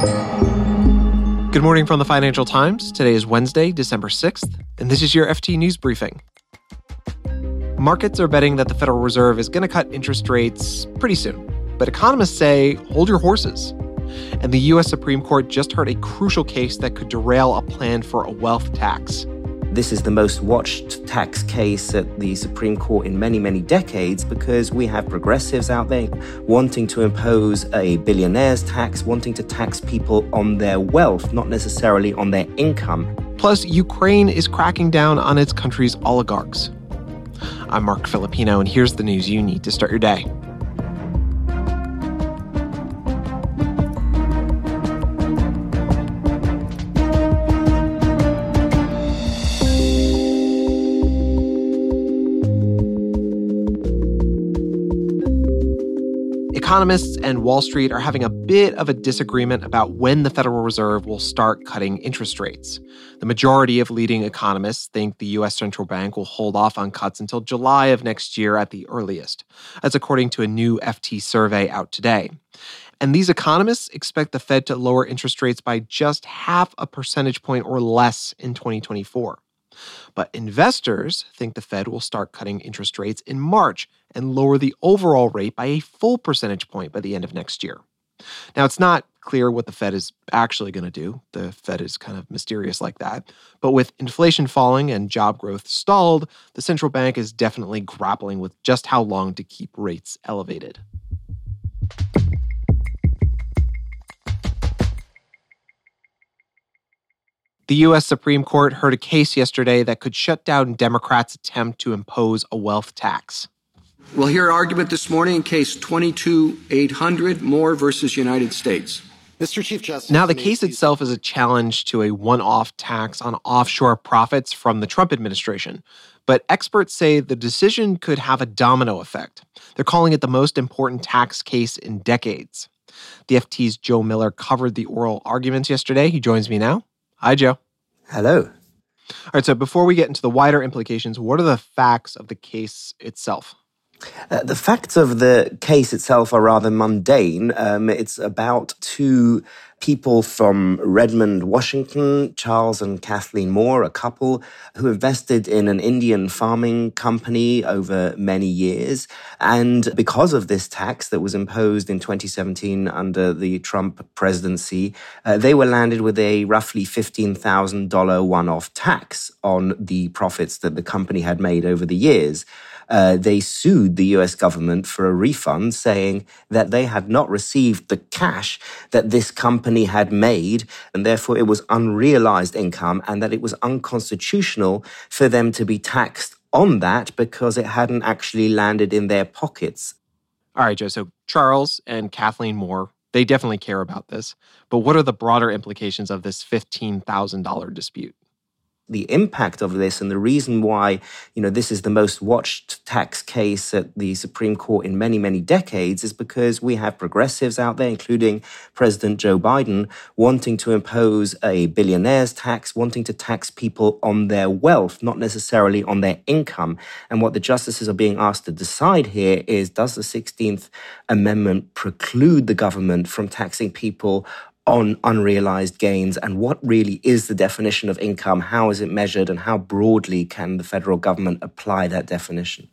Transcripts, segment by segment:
Good morning from the Financial Times. Today is Wednesday, December 6th, and this is your FT News Briefing. Markets are betting that the Federal Reserve is going to cut interest rates pretty soon, but economists say, hold your horses. And the U.S. Supreme Court just heard a crucial case that could derail a plan for a wealth tax. This is the most watched tax case at the Supreme Court in many, many decades because we have progressives out there wanting to impose a billionaire's tax, wanting to tax people on their wealth, not necessarily on their income. Plus, Ukraine is cracking down on its country's oligarchs. I'm Mark Filipino, and here's the news you need to start your day. Economists and Wall Street are having a bit of a disagreement about when the Federal Reserve will start cutting interest rates. The majority of leading economists think the U.S. Central Bank will hold off on cuts until July of next year at the earliest. That's according to a new FT survey out today. And these economists expect the Fed to lower interest rates by just 0.5 percentage point or less in 2024. But investors think the Fed will start cutting interest rates in March and lower the overall rate by a full percentage point by the end of next year. Now, it's not clear what the Fed is actually going to do. The Fed is kind of mysterious like that. But with inflation falling and job growth stalled, the central bank is definitely grappling with just how long to keep rates elevated. The U.S. Supreme Court heard a case yesterday that could shut down Democrats' attempt to impose a wealth tax. We'll hear argument this morning in case 22-800, Moore versus United States. Mr. Chief Justice. Now, the case itself is a challenge to a one-off tax on offshore profits from the Trump administration. But experts say the decision could have a domino effect. They're calling it the most important tax case in decades. The FT's Joe Miller covered the oral arguments yesterday. He joins me now. Hi, Joe. Hello. All right, so before we get into the wider implications, what are the facts of the case itself? The facts of the case itself are rather mundane. It's about two people from Redmond, Washington, Charles and Kathleen Moore, a couple who invested in an Indian farming company over many years. And because of this tax that was imposed in 2017 under the Trump presidency, they were landed with a roughly $15,000 one-off tax on the profits that the company had made over the years. They sued the U.S. government for a refund, saying that they had not received the cash that this company had made, and therefore it was unrealized income, and that it was unconstitutional for them to be taxed on that because it hadn't actually landed in their pockets. All right, Joe, so Charles and Kathleen Moore, they definitely care about this. But what are the broader implications of this $15,000 dispute? The impact of this and the reason why, this is the most watched tax case at the Supreme Court in many, many decades is because we have progressives out there, including President Joe Biden, wanting to impose a billionaire's tax, wanting to tax people on their wealth, not necessarily on their income. And what the justices are being asked to decide here is, does the 16th Amendment preclude the government from taxing people on unrealized gains, and what really is the definition of income? How is it measured, and how broadly can the federal government apply that definition?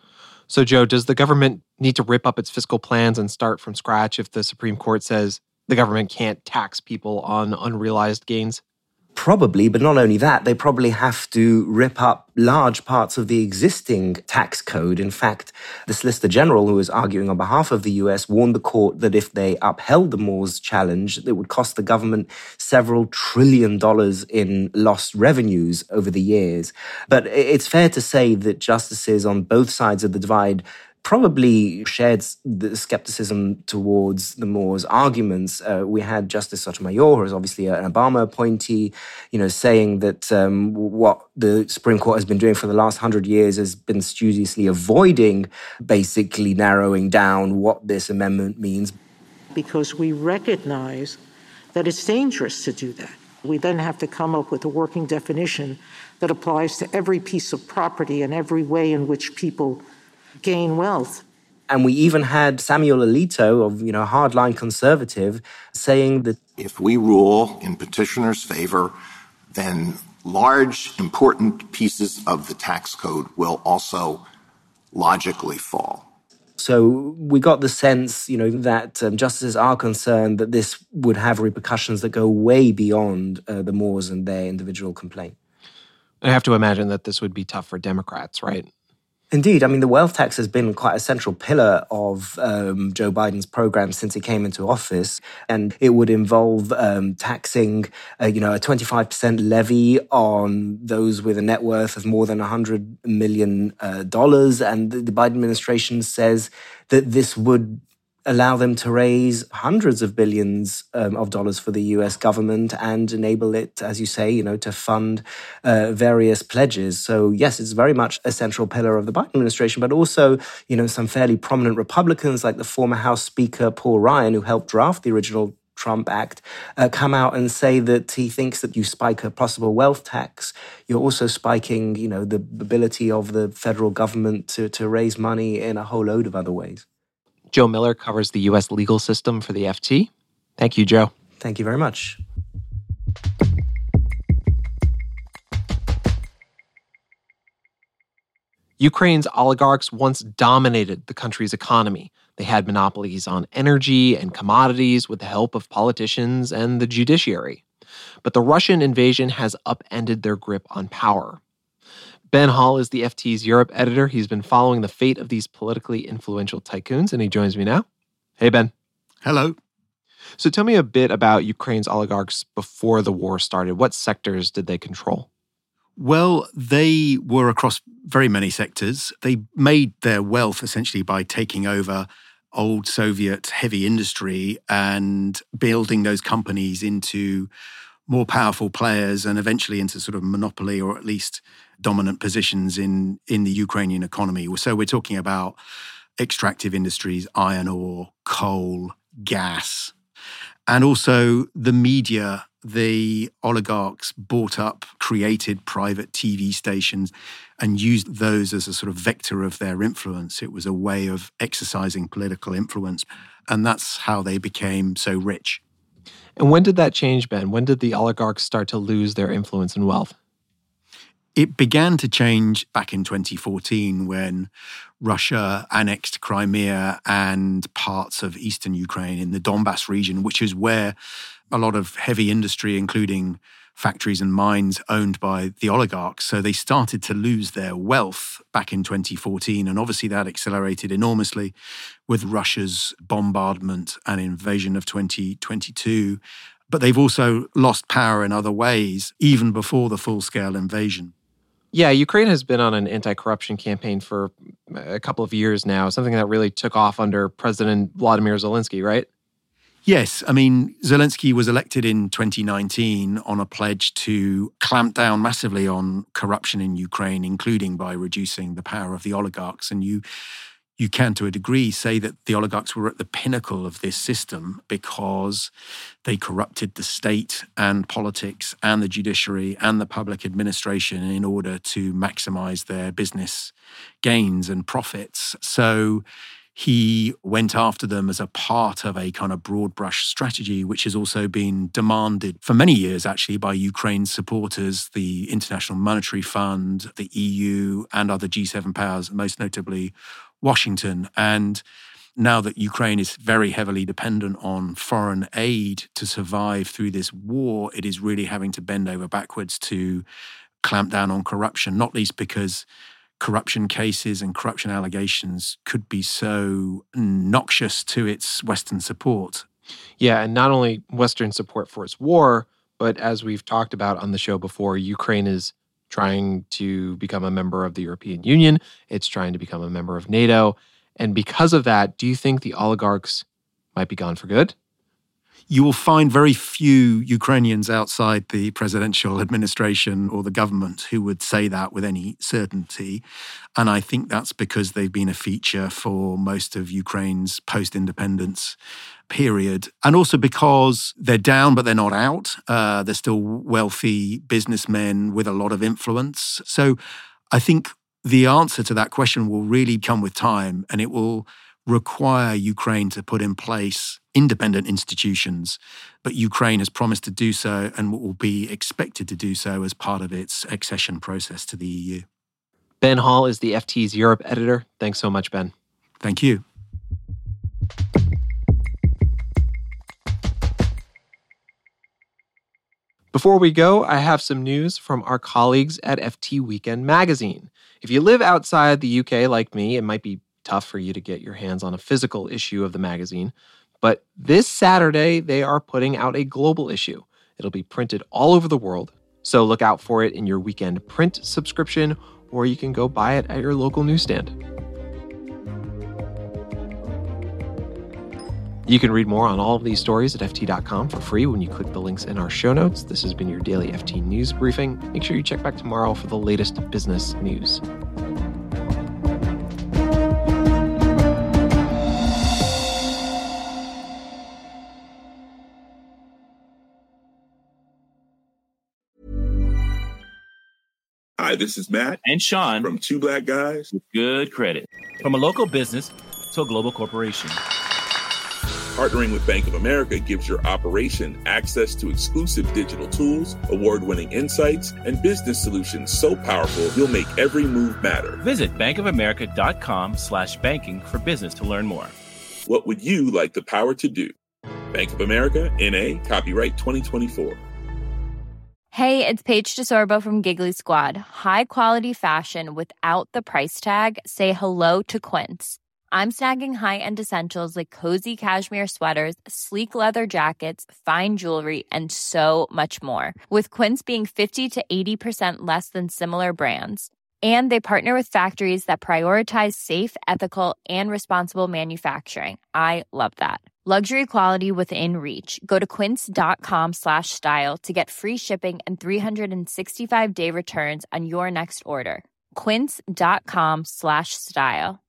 So, Joe, does the government need to rip up its fiscal plans and start from scratch if the Supreme Court says the government can't tax people on unrealized gains? Probably, but not only that, they probably have to rip up large parts of the existing tax code. In fact, the Solicitor General, who was arguing on behalf of the US, warned the court that if they upheld the Moore's challenge, it would cost the government several $1 trillion in lost revenues over the years. But it's fair to say that justices on both sides of the divide probably shared the skepticism towards the Moore's arguments. We had Justice Sotomayor, who is obviously an Obama appointee, saying that what the Supreme Court has been doing for the last 100 years has been studiously avoiding basically narrowing down what this amendment means. Because we recognize that it's dangerous to do that. We then have to come up with a working definition that applies to every piece of property and every way in which people gain wealth. And we even had Samuel Alito, of hardline conservative, saying that if we rule in petitioner's favor, then large, important pieces of the tax code will also logically fall. So we got the sense, that justices are concerned that this would have repercussions that go way beyond the Moores and their individual complaint. I have to imagine that this would be tough for Democrats, right? Indeed. I mean, the wealth tax has been quite a central pillar of Joe Biden's program since he came into office. And it would involve taxing, a 25% levy on those with a net worth of more than $100 million. And the Biden administration says that this would allow them to raise hundreds of billions of dollars for the US government and enable it, as you say, to fund various pledges. So yes, it's very much a central pillar of the Biden administration, but also, some fairly prominent Republicans like the former House Speaker Paul Ryan, who helped draft the original Trump Act, come out and say that he thinks that you spike a possible wealth tax, you're also spiking, the ability of the federal government to raise money in a whole load of other ways. Joe Miller covers the U.S. legal system for the FT. Thank you, Joe. Thank you very much. Ukraine's oligarchs once dominated the country's economy. They had monopolies on energy and commodities with the help of politicians and the judiciary. But the Russian invasion has upended their grip on power. Ben Hall is the FT's Europe editor. He's been following the fate of these politically influential tycoons, and he joins me now. Hey, Ben. Hello. So tell me a bit about Ukraine's oligarchs before the war started. What sectors did they control? Well, they were across very many sectors. They made their wealth essentially by taking over old Soviet heavy industry and building those companies into more powerful players and eventually into sort of monopoly or at least dominant positions in the Ukrainian economy. So we're talking about extractive industries, iron ore, coal, gas, and also the media. The oligarchs bought up, created private TV stations and used those as a sort of vector of their influence. It was a way of exercising political influence, and that's how they became so rich. And when did that change, Ben? When did the oligarchs start to lose their influence and wealth? It began to change back in 2014 when Russia annexed Crimea and parts of eastern Ukraine in the Donbass region, which is where a lot of heavy industry, including factories and mines owned by the oligarchs. So they started to lose their wealth back in 2014. And obviously that accelerated enormously with Russia's bombardment and invasion of 2022. But they've also lost power in other ways, even before the full-scale invasion. Yeah, Ukraine has been on an anti-corruption campaign for a couple of years now, something that really took off under President Vladimir Zelensky, right? Yes. I mean, Zelensky was elected in 2019 on a pledge to clamp down massively on corruption in Ukraine, including by reducing the power of the oligarchs. And you can, to a degree, say that the oligarchs were at the pinnacle of this system because they corrupted the state and politics and the judiciary and the public administration in order to maximize their business gains and profits. So he went after them as a part of a kind of broad brush strategy, which has also been demanded for many years, actually, by Ukraine's supporters, the International Monetary Fund, the EU, and other G7 powers, most notably Washington. And now that Ukraine is very heavily dependent on foreign aid to survive through this war, it is really having to bend over backwards to clamp down on corruption, not least because corruption cases and corruption allegations could be so noxious to its Western support. Yeah, and not only Western support for its war, but as we've talked about on the show before, Ukraine is trying to become a member of the European Union. It's trying to become a member of NATO. And because of that, do you think the oligarchs might be gone for good? You will find very few Ukrainians outside the presidential administration or the government who would say that with any certainty. And I think that's because they've been a feature for most of Ukraine's post-independence period. And also because they're down, but they're not out. They're still wealthy businessmen with a lot of influence. So I think the answer to that question will really come with time, and it will require Ukraine to put in place independent institutions, but Ukraine has promised to do so and will be expected to do so as part of its accession process to the EU. Ben Hall is the FT's Europe editor. Thanks so much, Ben. Thank you. Before we go, I have some news from our colleagues at FT Weekend Magazine. If you live outside the UK like me, it might be tough for you to get your hands on a physical issue of the magazine. But this Saturday, they are putting out a global issue. It'll be printed all over the world, so look out for it in your weekend print subscription, or you can go buy it at your local newsstand. You can read more on all of these stories at FT.com for free when you click the links in our show notes. This has been your daily FT News Briefing. Make sure you check back tomorrow for the latest business news. Hi, this is Matt and Sean from Two Black Guys with Good Credit. From a local business to a global corporation, partnering with Bank of America gives your operation access to exclusive digital tools, award-winning insights, and business solutions so powerful you'll make every move matter. Visit bankofamerica.com/banking for business to learn more. What would you like the power to do? Bank of America, N.A., copyright 2024. Hey, it's Paige DeSorbo from Giggly Squad. High quality fashion without the price tag. Say hello to Quince. I'm snagging high-end essentials like cozy cashmere sweaters, sleek leather jackets, fine jewelry, and so much more. With Quince being 50 to 80% less than similar brands. And they partner with factories that prioritize safe, ethical, and responsible manufacturing. I love that. Luxury quality within reach. Go to quince.com/style to get free shipping and 365-day returns on your next order. Quince.com/style.